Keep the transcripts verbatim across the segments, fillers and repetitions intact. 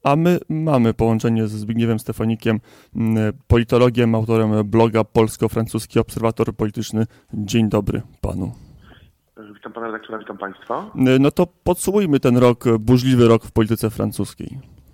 A my mamy połączenie ze Zbigniewem Stefanikiem, politologiem, autorem bloga Polsko-Francuski Obserwator Polityczny. Dzień dobry panu. Witam pana redaktora, witam państwa. No to podsumujmy ten rok, burzliwy rok w polityce francuskiej.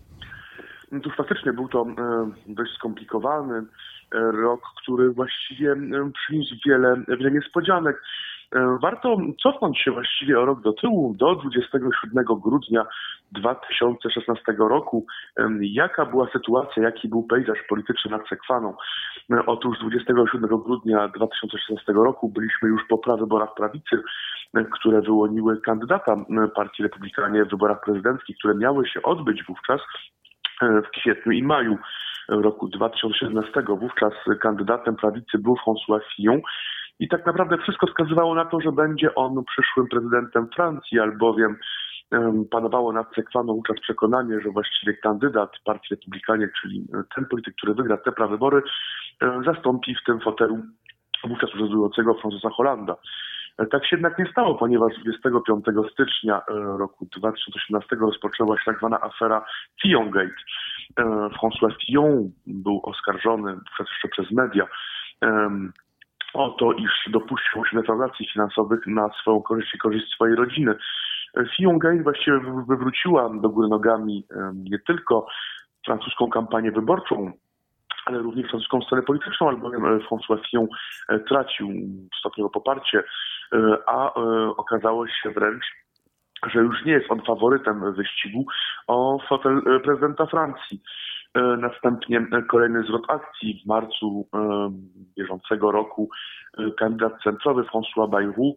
No to faktycznie był to dość skomplikowany rok, który właściwie przyniósł wiele, wiele niespodzianek. Warto cofnąć się właściwie o rok do tyłu, do dwudziestego siódmego grudnia dwa tysiące szesnastego roku. Jaka była sytuacja, jaki był pejzaż polityczny nad Sekwaną? Otóż dwudziestego siódmego grudnia dwa tysiące szesnastego roku byliśmy już po prawyborach prawicy, które wyłoniły kandydata Partii Republikanie w wyborach prezydenckich, które miały się odbyć wówczas w kwietniu i maju roku dwa tysiące siedemnastego. Wówczas kandydatem prawicy był François Fillon. I tak naprawdę wszystko wskazywało na to, że będzie on przyszłym prezydentem Francji, albowiem um, panowało nad Sekwaną wówczas przekonanie, że właściwie kandydat Partii Republikanie, czyli ten polityk, który wygra te prawybory, um, zastąpi w tym fotelu wówczas urzędującego Françoisa Hollanda. Tak się jednak nie stało, ponieważ dwudziestego piątego stycznia roku dwa tysiące osiemnastego rozpoczęła się tak zwana afera Fillongate. François Fillon był oskarżony wówczas jeszcze przez media um, o to, iż dopuścił się defraudacji finansowych na swoją korzyść i korzyść swojej rodziny. Fillongate właściwie wywróciła do góry nogami nie tylko francuską kampanię wyborczą, ale również francuską scenę polityczną, albowiem François Fillon tracił stopniowo poparcie, a okazało się wręcz, że już nie jest on faworytem wyścigu o fotel prezydenta Francji. Następnie kolejny zwrot akcji w marcu bieżącego roku kandydat centrowy François Bayrou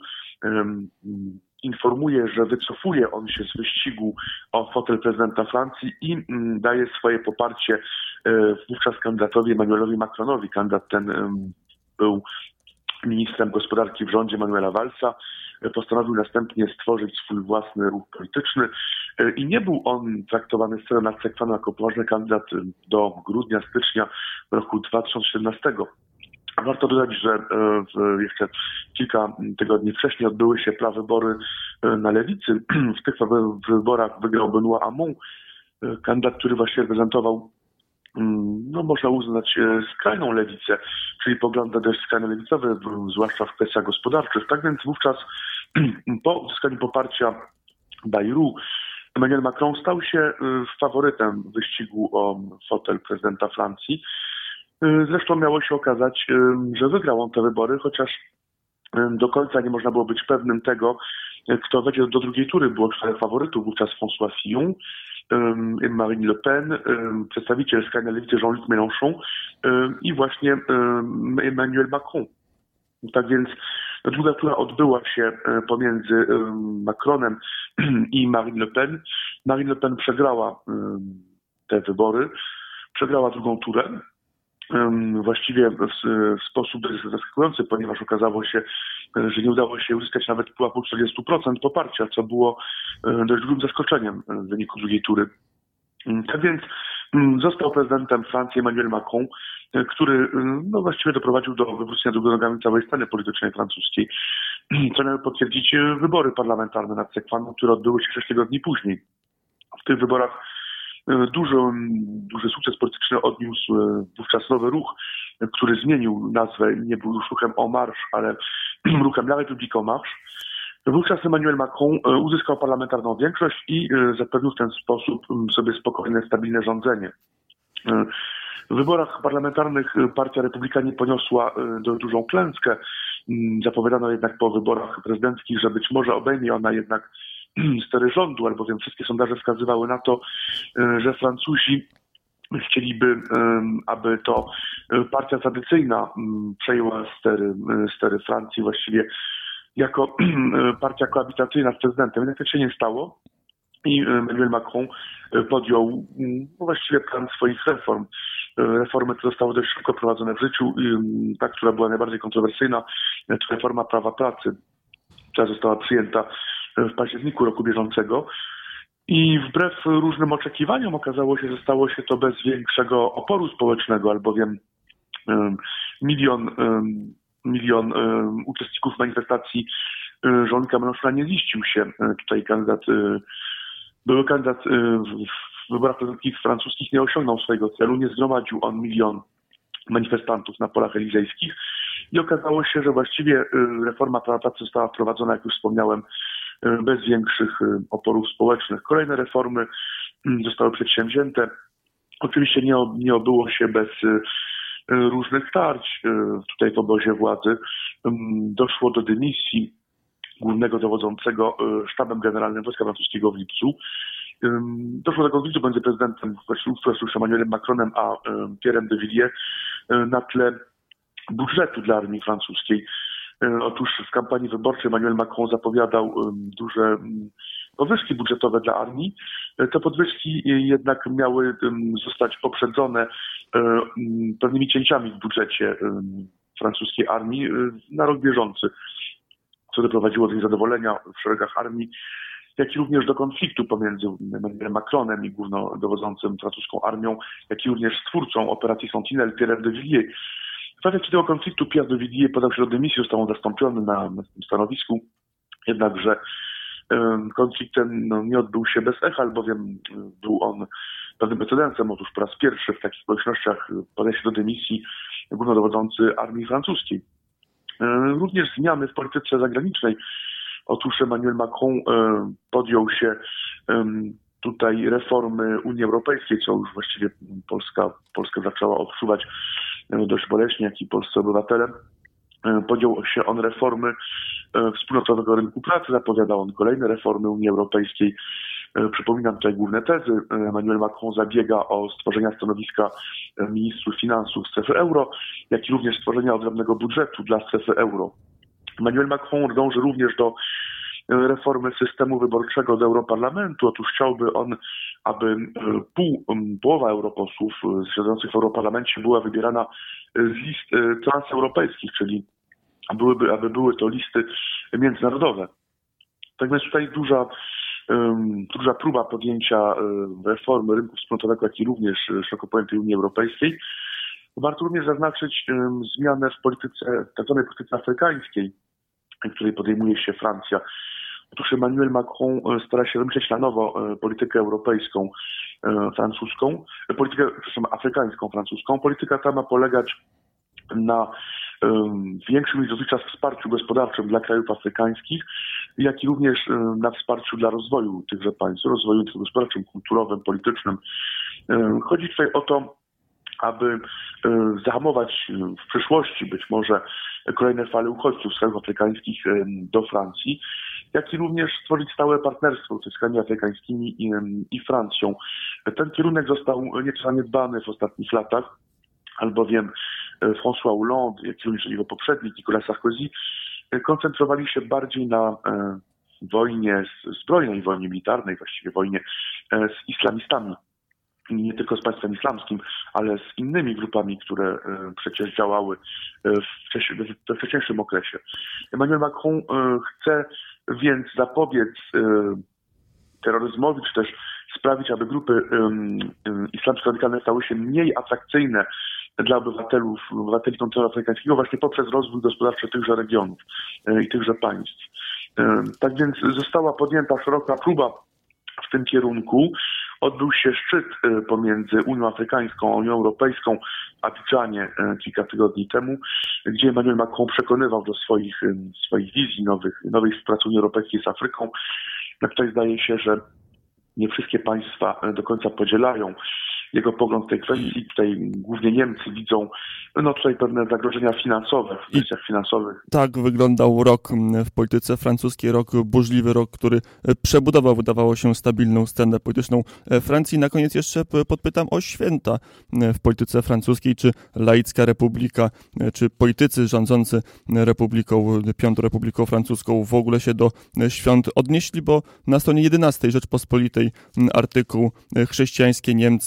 informuje, że wycofuje on się z wyścigu o fotel prezydenta Francji i daje swoje poparcie wówczas kandydatowi Emmanuelowi Macronowi. Kandydat ten był ministrem gospodarki w rządzie Manuela Vallsa. Postanowił następnie stworzyć swój własny ruch polityczny i nie był on traktowany wcale nad Sekwaną jako poważny kandydat do grudnia, stycznia roku dwa tysiące siedemnastego. Warto dodać, że w jeszcze kilka tygodni wcześniej odbyły się prawybory na lewicy. W tych wyborach wygrał Benoît Hamon, kandydat, który właśnie reprezentował, no można uznać, skrajną lewicę, czyli poglądy dość skrajno lewicowe, zwłaszcza w kwestiach gospodarczych. Tak więc wówczas po uzyskaniu poparcia Bayrou, Emmanuel Macron stał się faworytem wyścigu o fotel prezydenta Francji. Zresztą miało się okazać, że wygrał on te wybory, chociaż do końca nie można było być pewnym tego, kto wejdzie do drugiej tury. Było czterech faworytów, wówczas François Fillon, Marine Le Pen, przedstawiciel skrajnej lewicy Jean-Luc Mélenchon i właśnie Emmanuel Macron. Tak więc druga tura odbyła się pomiędzy Macronem i Marine Le Pen. Marine Le Pen przegrała te wybory, przegrała drugą turę. Właściwie w, w sposób zaskakujący, ponieważ okazało się, że nie udało się uzyskać nawet pułapu czterdzieści procent poparcia, co było dość dużym zaskoczeniem w wyniku drugiej tury. Tak więc został prezydentem Francji Emmanuel Macron, który no, właściwie doprowadził do wywrócenia do góry nogami całej sceny politycznej francuskiej, co miały potwierdzić wybory parlamentarne nad Sekwaną, które odbyły się sześć tygodni później. W tych wyborach Duży, duży sukces polityczny odniósł wówczas nowy ruch, który zmienił nazwę i nie był już ruchem En Marche, ale ruchem La République En Marche. Wówczas Emmanuel Macron uzyskał parlamentarną większość i zapewnił w ten sposób sobie spokojne, stabilne rządzenie. W wyborach parlamentarnych Partia Republikanie poniosła dość dużą klęskę. Zapowiadano jednak po wyborach prezydenckich, że być może obejmie ona jednak stery rządu, albowiem wszystkie sondaże wskazywały na to, że Francuzi chcieliby, aby to partia tradycyjna przejęła stery, stery Francji właściwie jako partia koabitacyjna z prezydentem. Jednak tak się nie stało i Emmanuel Macron podjął no właściwie plan swoich reform. Reformy, które zostały dość szybko prowadzone w życiu. Ta, która była najbardziej kontrowersyjna, to reforma prawa pracy, która została przyjęta w październiku roku bieżącego i wbrew różnym oczekiwaniom okazało się, że stało się to bez większego oporu społecznego, albowiem um, milion, um, milion um, uczestników manifestacji Jean-Luca Mélenchona nie ziścił się. Tutaj kandydat, były kandydat wyborach prezydenckich francuskich nie osiągnął swojego celu, nie zgromadził on milion manifestantów na polach elizejskich i okazało się, że właściwie reforma prawa pracy została wprowadzona, jak już wspomniałem, bez większych oporów społecznych. Kolejne reformy zostały przedsięwzięte. Oczywiście nie, nie obyło się bez różnych tarć tutaj w obozie władzy. Doszło do dymisji głównego dowodzącego sztabem generalnym Wojska Francuskiego w lipcu. Doszło do konfliktu między prezydentem Emmanuelem Macronem a Pierre'em de Villiers na tle budżetu dla armii francuskiej. Otóż w kampanii wyborczej Emmanuel Macron zapowiadał duże podwyżki budżetowe dla armii. Te podwyżki jednak miały zostać poprzedzone pewnymi cięciami w budżecie francuskiej armii na rok bieżący, co doprowadziło do niezadowolenia w szeregach armii, jak i również do konfliktu pomiędzy Emmanuelem Macronem i głównodowodzącym francuską armią, jak i również stwórcą operacji Sentinelle Pierre'em de Villiers. W efekcie tego konfliktu Pierre de Villiers podał się do dymisji, został on zastąpiony na, na tym stanowisku, jednakże um, konflikt ten no, nie odbył się bez echa, albowiem był on pewnym precedensem. Otóż po raz pierwszy w takich okolicznościach podaje się do dymisji głównodowodzący armii francuskiej. Um, również zmiany w polityce zagranicznej. Otóż Emmanuel Macron um, podjął się um, tutaj reformy Unii Europejskiej, co już właściwie Polska, Polska zaczęła odczuwać dość boleśnie, jak i polscy obywatele. Podjął się on reformy wspólnotowego rynku pracy, zapowiadał on kolejne reformy Unii Europejskiej. Przypominam tutaj główne tezy. Emmanuel Macron zabiega o stworzenie stanowiska ministrów finansów strefy euro, jak i również stworzenia odrębnego budżetu dla strefy euro. Emmanuel Macron dąży również do reformy systemu wyborczego do Europarlamentu. Otóż chciałby on, aby pół, połowa europosłów siedzących w Europarlamencie była wybierana z list transeuropejskich, czyli byłyby, aby były to listy międzynarodowe. Tak więc tutaj duża, duża próba podjęcia reformy rynku wspólnotowego, jak i również szeroko pojętej Unii Europejskiej. Warto również zaznaczyć zmianę w polityce, tak zwanej polityce afrykańskiej, której podejmuje się Francja. Otóż Emmanuel Macron stara się wymyśleć na nowo politykę europejską, francuską, politykę, przepraszam, afrykańską, francuską. Polityka ta ma polegać na większym niż dotychczas wsparciu gospodarczym dla krajów afrykańskich, jak i również na wsparciu dla rozwoju tychże państw, rozwoju gospodarczym, kulturowym, politycznym. Chodzi tutaj o to, aby zahamować w przyszłości być może kolejne fale uchodźców z krajów afrykańskich do Francji, jak i również stworzyć stałe partnerstwo z krajami afrykańskimi i, i Francją. Ten kierunek został nieco zaniedbany w ostatnich latach, albowiem François Hollande, jak i również jego poprzednik Nicolas Sarkozy koncentrowali się bardziej na wojnie zbrojnej, wojnie militarnej, właściwie wojnie z islamistami. Nie tylko z państwem islamskim, ale z innymi grupami, które przecież działały we wcześniejszym okresie. Emmanuel Macron chce więc zapobiec terroryzmowi, czy też sprawić, aby grupy islamsko-radykalne stały się mniej atrakcyjne dla obywatelów, obywateli kontynentu afrykańskiego właśnie poprzez rozwój gospodarczy tychże regionów i tychże państw. Tak więc została podjęta szeroka próba w tym kierunku. Odbył się szczyt pomiędzy Unią Afrykańską a Unią Europejską w Abidżanie kilka tygodni temu, gdzie Emmanuel Macron przekonywał do swoich, swoich wizji nowych, nowej współpracy Unii Europejskiej z Afryką. Jak tutaj zdaje się, że nie wszystkie państwa do końca podzielają jego pogląd w tej kwestii. Tutaj głównie Niemcy widzą no tutaj pewne zagrożenia finansowe w kwestiach finansowych. Tak wyglądał rok w polityce francuskiej, rok burzliwy, rok, który przebudował, wydawało się, stabilną scenę polityczną Francji. Na koniec jeszcze podpytam o święta w polityce francuskiej, czy laicka republika, czy politycy rządzący republiką, Piątą Republiką Francuską w ogóle się do świąt odnieśli, bo na stronie jedenastej Rzeczpospolitej artykuł chrześcijańskie Niemcy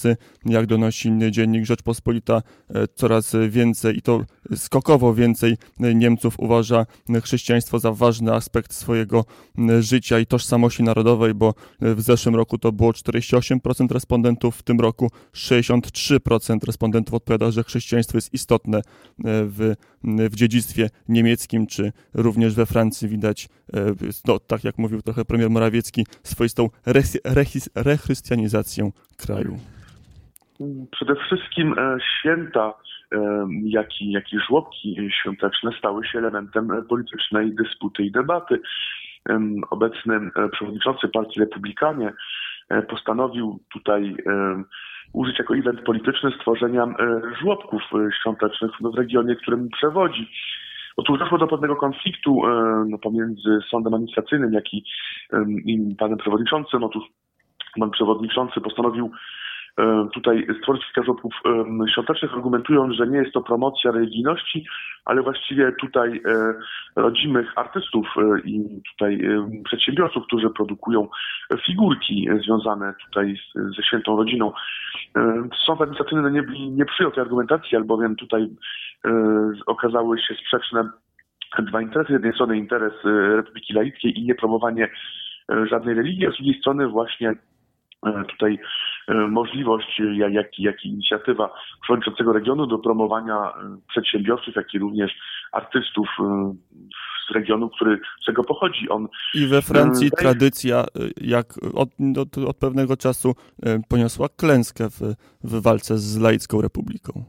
jak donosi dziennik Rzeczpospolita, coraz więcej i to skokowo więcej Niemców uważa chrześcijaństwo za ważny aspekt swojego życia i tożsamości narodowej, bo w zeszłym roku to było czterdzieści osiem procent respondentów, w tym roku sześćdziesiąt trzy procent respondentów odpowiada, że chrześcijaństwo jest istotne w, w dziedzictwie niemieckim, czy również we Francji widać, no, tak jak mówił trochę premier Morawiecki, swoistą rechrystianizację kraju. Przede wszystkim święta, jak i, jak i żłobki świąteczne stały się elementem politycznej dysputy i debaty. Obecny przewodniczący Partii Republikanie postanowił tutaj użyć jako event polityczny stworzenia żłobków świątecznych w regionie, którym przewodzi. Otóż doszło do pewnego konfliktu no, pomiędzy sądem administracyjnym, jak i, i panem przewodniczącym. Otóż pan przewodniczący postanowił tutaj stworzyć kilka żłobków świątecznych, argumentując, że nie jest to promocja religijności, ale właściwie tutaj rodzimych artystów i tutaj przedsiębiorców, którzy produkują figurki związane tutaj z, ze świętą rodziną. Sąd administracyjny nie, nie przyjął tej argumentacji, albowiem tutaj okazały się sprzeczne dwa interesy. Z jednej strony interes Republiki Laickiej i niepromowanie żadnej religii, a z drugiej strony właśnie tutaj możliwość, jak, jak i inicjatywa przewodniczącego regionu do promowania przedsiębiorców, jak i również artystów z regionu, który z tego pochodzi. On I we Francji daje... tradycja, jak od, od, od pewnego czasu poniosła klęskę w, w walce z laicką republiką.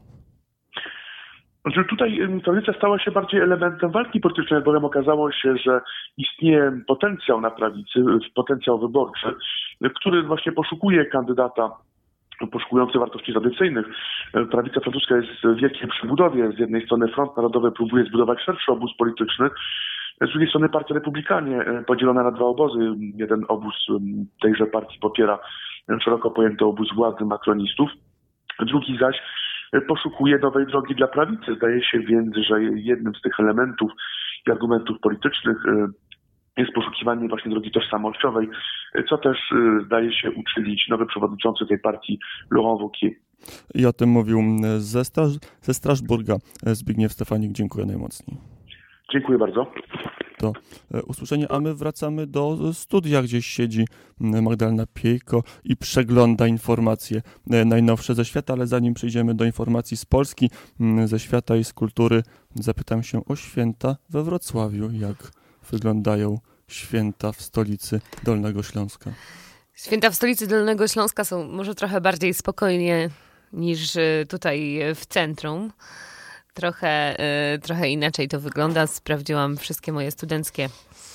Znaczy tutaj tradycja stała się bardziej elementem walki politycznej, bowiem okazało się, że istnieje potencjał na prawicy, potencjał wyborczy, który właśnie poszukuje kandydata poszukujący wartości tradycyjnych. Prawica francuska jest w wielkiej przebudowie. Z jednej strony Front Narodowy próbuje zbudować szerszy obóz polityczny, z drugiej strony Partia Republikanie podzielona na dwa obozy. Jeden obóz tejże partii popiera szeroko pojęty obóz władzy makronistów, drugi zaś poszukuje nowej drogi dla prawicy. Zdaje się więc, że jednym z tych elementów i argumentów politycznych jest poszukiwanie właśnie drogi tożsamościowej, co też zdaje się uczynić nowy przewodniczący tej partii Laurent Wauquiez. I o tym mówił ze, Straż- ze Strasburga Zbigniew Stefanik. Dziękuję najmocniej. Dziękuję bardzo. Do usłyszenia, a my wracamy do studia, gdzieś siedzi Magdalena Piejko i przegląda informacje najnowsze ze świata, ale zanim przejdziemy do informacji z Polski, ze świata i z kultury, zapytam się o święta we Wrocławiu. Jak wyglądają święta w stolicy Dolnego Śląska? Święta w stolicy Dolnego Śląska są może trochę bardziej spokojnie niż tutaj w centrum. Trochę, trochę inaczej to wygląda. Sprawdziłam wszystkie moje studenckie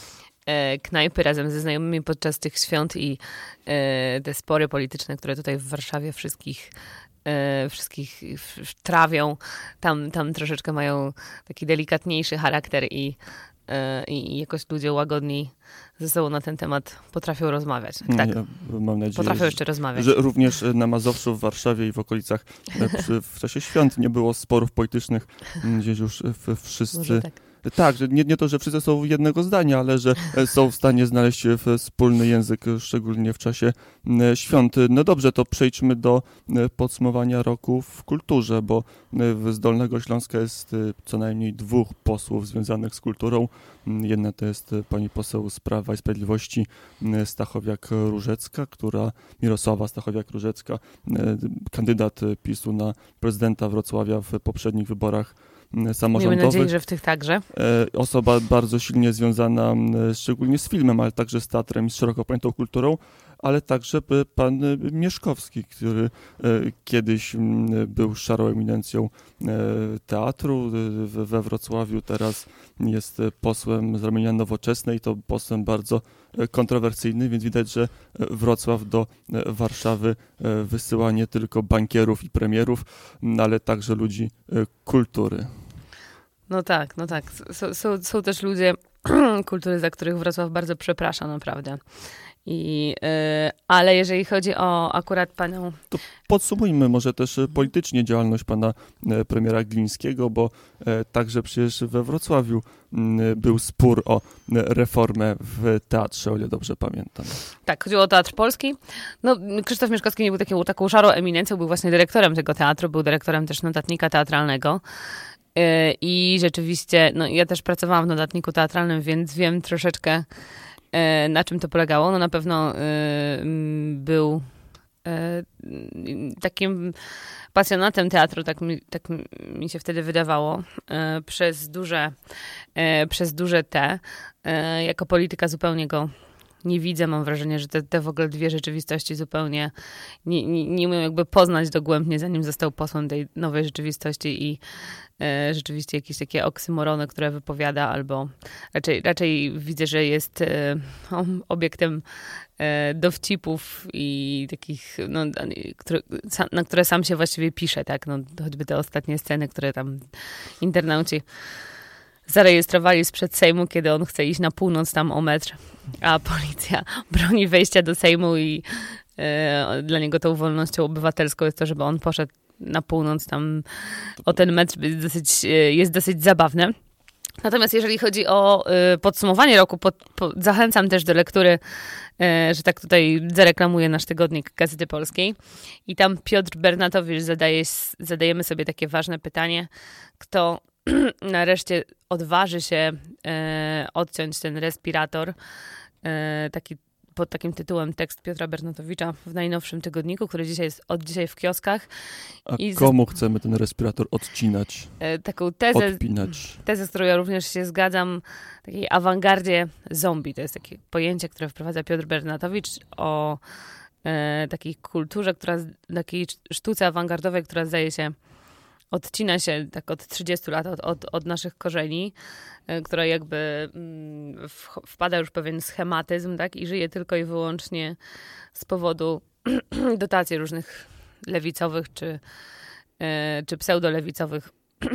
knajpy razem ze znajomymi podczas tych świąt i te spory polityczne, które tutaj w Warszawie wszystkich, wszystkich trawią. Tam, tam troszeczkę mają taki delikatniejszy charakter i, i jakoś ludzie łagodniej ze sobą na ten temat potrafią rozmawiać. Tak, ja mam nadzieję, potrafią jeszcze rozmawiać. Że również na Mazowszu, w Warszawie i w okolicach przy, w czasie świąt nie było sporów politycznych, gdzieś już wszyscy... Może tak. Tak, że nie, nie to, że wszyscy są jednego zdania, ale że są w stanie znaleźć wspólny język, szczególnie w czasie świąt. No dobrze, to przejdźmy do podsumowania roku w kulturze, bo z Dolnego Śląska jest co najmniej dwóch posłów związanych z kulturą. Jedna to jest pani poseł z Prawa i Sprawiedliwości Stachowiak-Różecka, która, Mirosława Stachowiak-Różecka, kandydat PiSu na prezydenta Wrocławia w poprzednich wyborach samorządowych. Miejmy nadzieję, że w tych także. Osoba bardzo silnie związana szczególnie z filmem, ale także z teatrem i z szeroko pojętą kulturą, ale także pan Mieszkowski, który kiedyś był szarą eminencją teatru we Wrocławiu, teraz jest posłem z ramienia Nowoczesnej, to posłem bardzo kontrowersyjny, więc widać, że Wrocław do Warszawy wysyła nie tylko bankierów i premierów, ale także ludzi kultury. No tak, no tak. Są, są, są też ludzie kultury, za których Wrocław bardzo przeprasza naprawdę. I, yy, ale jeżeli chodzi o akurat panią... To podsumujmy może też politycznie działalność pana premiera Glińskiego, bo także przecież we Wrocławiu był spór o reformę w teatrze, o ile dobrze pamiętam. Tak, chodziło o Teatr Polski. No, Krzysztof Mieszkowski nie był taką, taką szarą eminencją, był właśnie dyrektorem tego teatru, był dyrektorem też notatnika teatralnego. I rzeczywiście, no ja też pracowałam w notatniku teatralnym, więc wiem troszeczkę, na czym to polegało. No na pewno był takim pasjonatem teatru, tak mi, tak mi się wtedy wydawało, przez duże, przez duże T. Jako polityka zupełnie go nie widzę, mam wrażenie, że te, te w ogóle dwie rzeczywistości zupełnie nie, nie, nie umiem jakby poznać dogłębnie, zanim został posłem tej nowej rzeczywistości i e, rzeczywiście jakieś takie oksymorony, które wypowiada, albo raczej, raczej widzę, że jest e, obiektem e, dowcipów i takich, no, które, na które sam się właściwie pisze, tak, no, choćby te ostatnie sceny, które tam internauci zarejestrowali sprzed Sejmu, kiedy on chce iść na północ tam o metr, a policja broni wejścia do Sejmu i e, dla niego tą wolnością obywatelską jest to, żeby on poszedł na północ tam o ten metr, jest dosyć, jest dosyć zabawne. Natomiast jeżeli chodzi o y, podsumowanie roku, pod, po, zachęcam też do lektury, y, że tak tutaj zareklamuję nasz tygodnik Gazety Polskiej. I tam Piotr Bernatowicz zadaje, zadajemy sobie takie ważne pytanie, kto nareszcie odważy się e, odciąć ten respirator. E, taki, pod takim tytułem tekst Piotra Bernatowicza w najnowszym tygodniku, który dzisiaj jest od dzisiaj w kioskach. A I komu z... chcemy ten respirator odcinać? E, taką tezę, odpinać. Tezę, z którą ja również się zgadzam, takiej awangardzie zombie. To jest takie pojęcie, które wprowadza Piotr Bernatowicz o e, takiej kulturze, która, takiej sztuce awangardowej, która zdaje się odcina się tak od trzydziestu lat od, od, od naszych korzeni, która jakby w, wpada już w pewien schematyzm, tak, i żyje tylko i wyłącznie z powodu dotacji różnych lewicowych czy, czy pseudolewicowych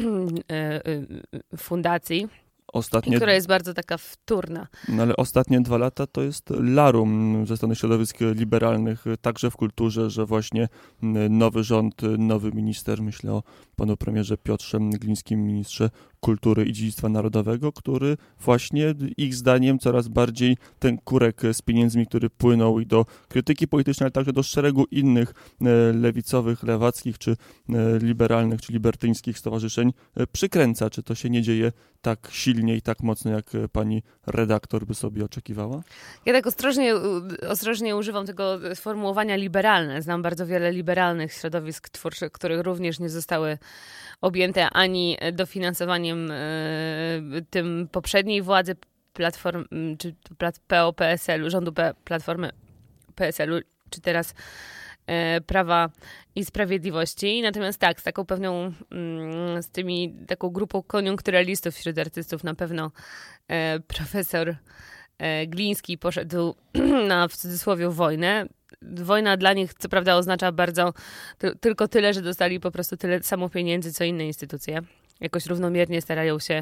fundacji. Ostatnie, która jest bardzo taka wtórna. No ale ostatnie dwa lata to jest larum ze strony środowisk liberalnych, także w kulturze, że właśnie nowy rząd, nowy minister, myślę o panu premierze Piotrze Glińskim, ministrze kultury i dziedzictwa narodowego, który właśnie ich zdaniem coraz bardziej ten kurek z pieniędzmi, który płynął i do krytyki politycznej, ale także do szeregu innych lewicowych, lewackich, czy liberalnych, czy libertyńskich stowarzyszeń przykręca. Czy to się nie dzieje tak silnie i tak mocno, jak pani redaktor by sobie oczekiwała? Ja tak ostrożnie, ostrożnie używam tego sformułowania liberalne. Znam bardzo wiele liberalnych środowisk twórczych, których również nie zostały objęte ani dofinansowaniem y, tym poprzedniej władzy platform, czy P O P S L u, rządu P, Platformy P S L u, czy teraz y, Prawa i Sprawiedliwości. Natomiast tak, z taką pewną, y, z tymi, taką grupą koniunkturalistów wśród artystów na pewno y, profesor y, Gliński poszedł na, w cudzysłowie, wojnę. Wojna dla nich, co prawda, oznacza bardzo ty, tylko tyle, że dostali po prostu tyle samo pieniędzy, co inne instytucje. Jakoś równomiernie starają się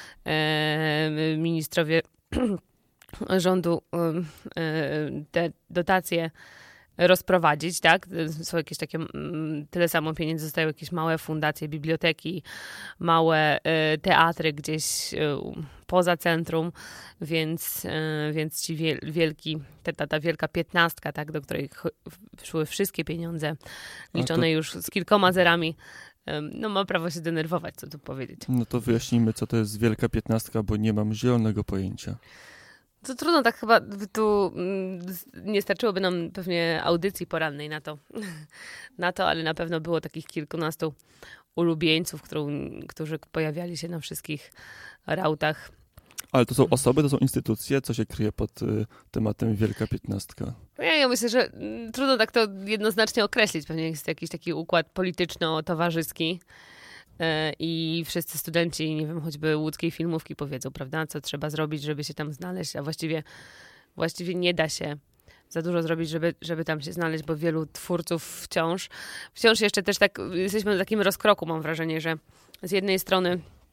e, ministrowie rządu e, te dotacje rozprowadzić, tak? Są jakieś takie, tyle samo pieniędzy zostają jakieś małe fundacje, biblioteki, małe e, teatry gdzieś e, poza centrum, więc, e, więc ci wielki, ta, ta wielka piętnastka, tak, do której szły wszystkie pieniądze, liczone to... już z kilkoma zerami, no ma prawo się denerwować, co tu powiedzieć. No to wyjaśnijmy, co to jest wielka piętnastka, bo nie mam zielonego pojęcia. To trudno, tak chyba tu nie starczyłoby nam pewnie audycji porannej na to, na to, ale na pewno było takich kilkunastu ulubieńców, którą, którzy pojawiali się na wszystkich rautach. Ale to są osoby, to są instytucje? Co się kryje pod y, tematem Wielka Piętnastka? Ja, ja myślę, że m, trudno tak to jednoznacznie określić. Pewnie jest jakiś taki układ polityczno-towarzyski y, i wszyscy studenci, nie wiem, choćby łódzkiej filmówki powiedzą, prawda, co trzeba zrobić, żeby się tam znaleźć, a właściwie, właściwie nie da się za dużo zrobić, żeby, żeby tam się znaleźć, bo wielu twórców wciąż, wciąż jeszcze też tak, jesteśmy na takim rozkroku, mam wrażenie, że z jednej strony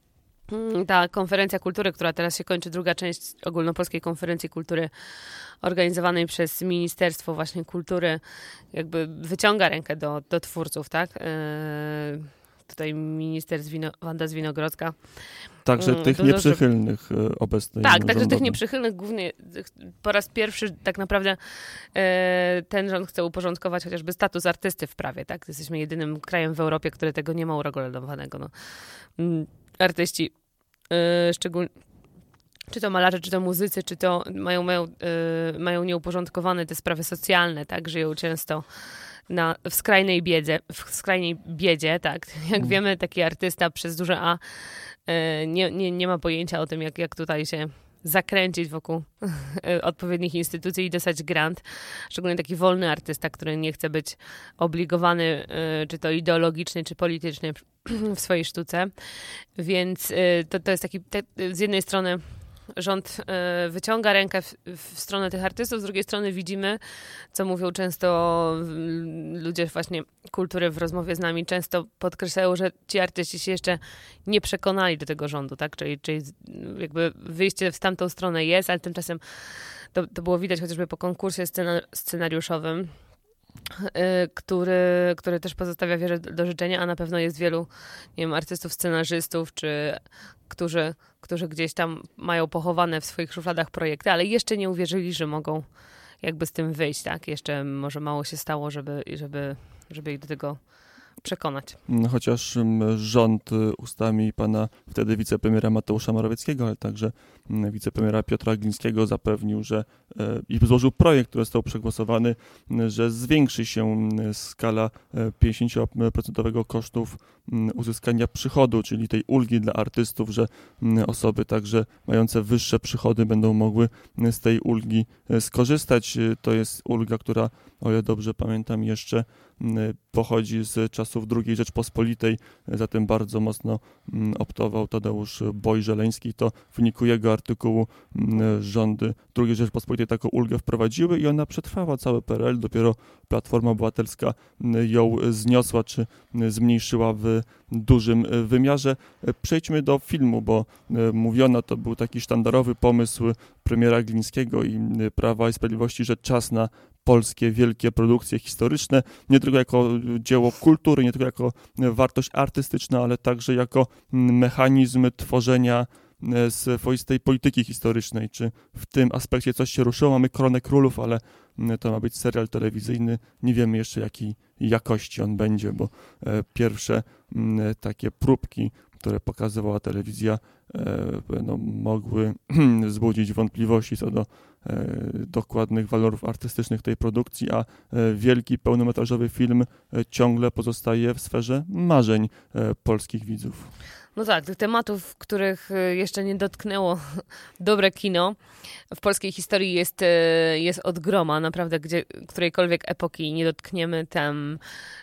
ta konferencja kultury, która teraz się kończy, druga część ogólnopolskiej konferencji kultury organizowanej przez Ministerstwo właśnie Kultury, jakby wyciąga rękę do, do twórców, tak? Yy, tutaj minister Zwino, Wanda Zwinogrodzka. Także tych Dużo, nieprzychylnych że... obecnej Tak, także tych nieprzychylnych głównie po raz pierwszy tak naprawdę e, ten rząd chce uporządkować chociażby status artysty w prawie, tak? Jesteśmy jedynym krajem w Europie, który tego nie ma uregulowanego. No. Artyści, e, szczególnie czy to malarze, czy to muzycy, czy to mają, mają, e, mają nieuporządkowane te sprawy socjalne, tak? Żyją często na, w skrajnej biedzie, w skrajnej biedzie, tak. Jak wiemy, taki artysta przez duże A e, nie, nie, nie ma pojęcia o tym, jak, jak tutaj się zakręcić wokół odpowiednich instytucji i dostać grant. Szczególnie taki wolny artysta, który nie chce być obligowany, e, czy to ideologicznie, czy politycznie w swojej sztuce. Więc e, to, to jest taki, te, z jednej strony rząd y, wyciąga rękę w, w stronę tych artystów, z drugiej strony widzimy, co mówią często ludzie właśnie kultury w rozmowie z nami, często podkreślają, że ci artyści się jeszcze nie przekonali do tego rządu, tak? Czyli, czyli jakby wyjście w tamtą stronę jest, ale tymczasem to, to było widać chociażby po konkursie scena, scenariuszowym, Który, który też pozostawia wiele do życzenia, a na pewno jest wielu, nie wiem, artystów, scenarzystów, czy którzy, którzy gdzieś tam mają pochowane w swoich szufladach projekty, ale jeszcze nie uwierzyli, że mogą jakby z tym wyjść, tak? Jeszcze może mało się stało, żeby, żeby, żeby ich do tego przekonać. Chociaż rząd ustami pana wtedy wicepremiera Mateusza Morawieckiego, ale także wicepremiera Piotra Glińskiego zapewnił, że i złożył projekt, który został przegłosowany, że zwiększy się skala pięćdziesięcioprocent kosztów uzyskania przychodu, czyli tej ulgi dla artystów, że osoby także mające wyższe przychody będą mogły z tej ulgi skorzystać. To jest ulga, która, o ile dobrze pamiętam, jeszcze pochodzi z czasów drugiej Rzeczpospolitej, zatem bardzo mocno optował Tadeusz Boj-Żeleński. To w wyniku jego artykułu rządy drugiej Rzeczpospolitej taką ulgę wprowadziły i ona przetrwała cały P R L. Dopiero Platforma Obywatelska ją zniosła czy zmniejszyła w dużym wymiarze. Przejdźmy do filmu, bo mówiono, to był taki sztandarowy pomysł premiera Glińskiego i Prawa i Sprawiedliwości, że czas na polskie wielkie produkcje historyczne, nie tylko jako dzieło kultury, nie tylko jako wartość artystyczna, ale także jako mechanizm tworzenia swoistej polityki historycznej. Czy w tym aspekcie coś się ruszyło? Mamy Koronę Królów, ale to ma być serial telewizyjny. Nie wiemy jeszcze, jakiej jakości on będzie, bo pierwsze takie próbki, które pokazywała telewizja, no, mogły wzbudzić wątpliwości co do dokładnych walorów artystycznych tej produkcji, a wielki, pełnometrażowy film ciągle pozostaje w sferze marzeń polskich widzów. No tak, tych tematów, których jeszcze nie dotknęło dobre kino w polskiej historii jest, jest od groma. Naprawdę, gdzie którejkolwiek epoki nie dotkniemy, tam,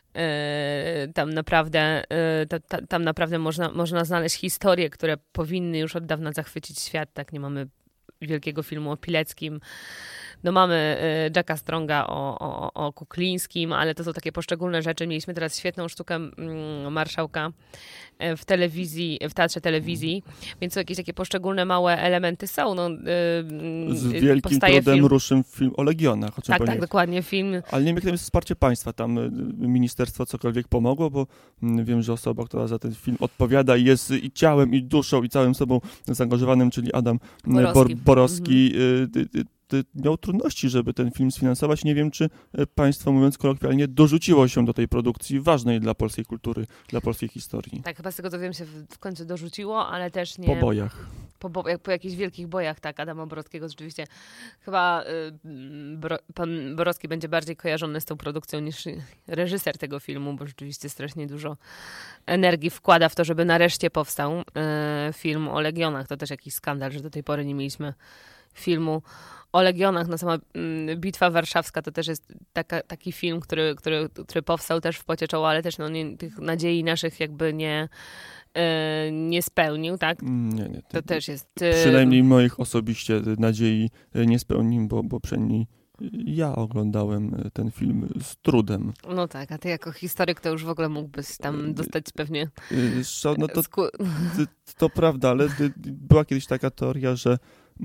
tam naprawdę, tam, tam naprawdę można, można znaleźć historie, które powinny już od dawna zachwycić świat. Tak, nie mamy wielkiego filmu o Pileckim. No mamy Jacka Stronga o, o, o Kuklińskim, ale to są takie poszczególne rzeczy. Mieliśmy teraz świetną sztukę mm, Marszałka w telewizji, w teatrze telewizji, więc są jakieś takie poszczególne małe elementy są. No, yy, Z wielkim trudem film. Ruszył film o Legionach. O czym tak, tak, dokładnie. Film. Ale nie wiem, jak tam jest wsparcie państwa. Tam ministerstwo cokolwiek pomogło, bo wiem, że osoba, która za ten film odpowiada, jest i ciałem, i duszą, i całym sobą zaangażowanym, czyli Adam Borowski, Bor- Borowski mhm. y, y, miał trudności, żeby ten film sfinansować. Nie wiem, czy państwo, mówiąc kolokwialnie, dorzuciło się do tej produkcji ważnej dla polskiej kultury, dla polskiej historii. Tak, chyba z tego co wiem się w końcu dorzuciło, ale też nie... Po bojach. Po, bo, po jakichś wielkich bojach, tak, Adama Borowskiego rzeczywiście. Chyba y, Bro, pan Borowski będzie bardziej kojarzony z tą produkcją niż reżyser tego filmu, bo rzeczywiście strasznie dużo energii wkłada w to, żeby nareszcie powstał y, film o Legionach. To też jakiś skandal, że do tej pory nie mieliśmy filmu o Legionach. No sama mm, Bitwa Warszawska to też jest taka, taki film, który, który, który powstał też w pocie czoła, ale też no, nie, tych nadziei naszych jakby nie, e, nie spełnił, tak? Nie, nie. To też jest... Przynajmniej moich osobiście nadziei nie spełnił, bo, bo przynajmniej Ja oglądałem ten film z trudem. No tak, a ty jako historyk to już w ogóle mógłbyś tam dostać pewnie... No to, to, to prawda, ale była kiedyś taka teoria, że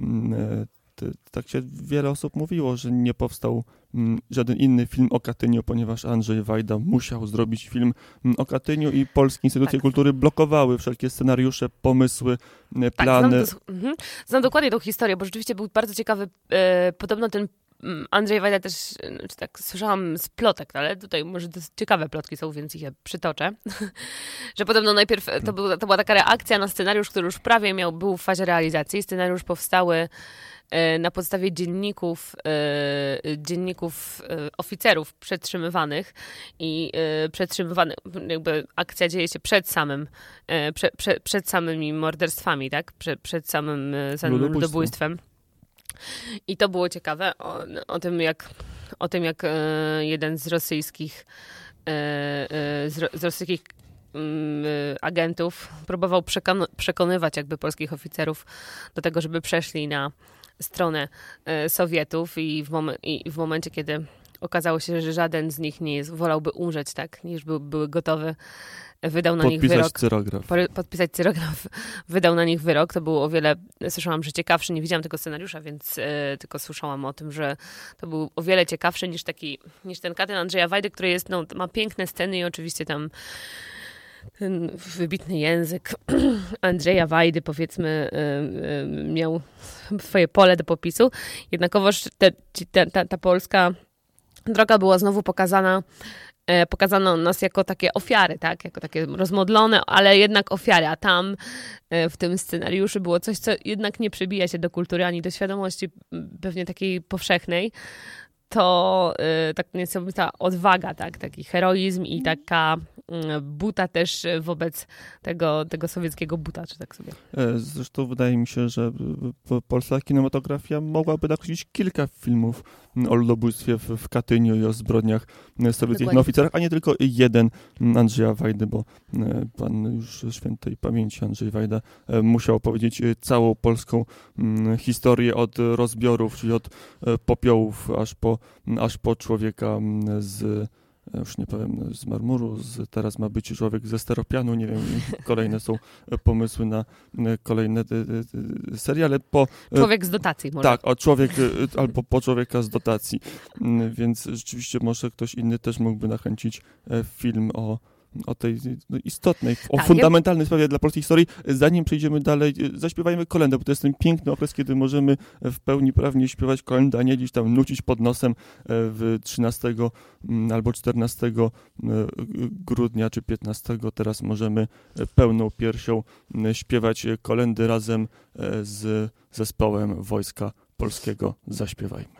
tak się wiele osób mówiło, że nie powstał żaden inny film o Katyniu, ponieważ Andrzej Wajda musiał zrobić film o Katyniu i polskie instytucje tak. kultury blokowały wszelkie scenariusze, pomysły, tak, plany. Znam, to, mhm. znam dokładnie tą historię, bo rzeczywiście był bardzo ciekawy, e, podobno ten Andrzej Wajda też, czy tak słyszałam z plotek, ale tutaj może ciekawe plotki są, więc ich je przytoczę, że podobno najpierw to, był, to była taka reakcja na scenariusz, który już prawie miał, był w fazie realizacji. Scenariusz powstały na podstawie dzienników, dzienników oficerów przetrzymywanych i przetrzymywanych, jakby akcja dzieje się przed samym, prze, prze, przed samymi morderstwami, tak? Prze, przed samym, samym ludobójstwem. I to było ciekawe o, o tym, jak, o tym, jak jeden z rosyjskich, z, z rosyjskich agentów próbował przekon- przekonywać jakby polskich oficerów do tego, żeby przeszli na stronę Sowietów i w, mom- i w momencie, kiedy okazało się, że żaden z nich nie jest, wolałby umrzeć, tak, niż by, były gotowe, wydał na podpisać nich wyrok. Cyrograf. Podpisać cyrograf. Wydał na nich wyrok. To było o wiele, słyszałam, że ciekawszy. Nie widziałam tego scenariusza, więc y, tylko słyszałam o tym, że to był o wiele ciekawszy niż taki, niż ten Katyn Andrzeja Wajdy, który jest, no, ma piękne sceny i oczywiście tam ten wybitny język Andrzeja Wajdy, powiedzmy, y, y, miał swoje pole do popisu. Jednakowoż te, te, ta, ta polska droga była znowu pokazana pokazano nas jako takie ofiary, tak? Jako takie rozmodlone, ale jednak ofiary, a tam w tym scenariuszu było coś, co jednak nie przebija się do kultury ani do świadomości pewnie takiej powszechnej, to tak niesamowita odwaga, tak? Taki heroizm i taka buta też wobec tego, tego sowieckiego buta, czy tak sobie. Zresztą wydaje mi się, że polska kinematografia mogłaby nakręcić kilka filmów o ludobójstwie w, w Katyniu i o zbrodniach sowieckich na oficerach, a nie tylko jeden Andrzeja Wajdy, bo pan już świętej pamięci Andrzej Wajda musiał opowiedzieć całą polską historię od rozbiorów, czyli od popiołów aż po, aż po człowieka z już nie powiem, z marmuru, z, teraz ma być człowiek ze steropianu, nie wiem, kolejne są pomysły na kolejne seriale. Po, człowiek z dotacji może. Tak, o człowiek, albo po człowieka z dotacji, więc rzeczywiście może ktoś inny też mógłby nakręcić film o o tej no, istotnej, o tak, fundamentalnej ja... sprawie dla polskiej historii. Zanim przejdziemy dalej, zaśpiewajmy kolędę, bo to jest ten piękny okres, kiedy możemy w pełni prawnie śpiewać kolędę, a nie gdzieś tam nucić pod nosem w trzynastego albo czternastego grudnia czy piętnastego. Teraz możemy pełną piersią śpiewać kolędy razem z zespołem Wojska Polskiego. Zaśpiewajmy.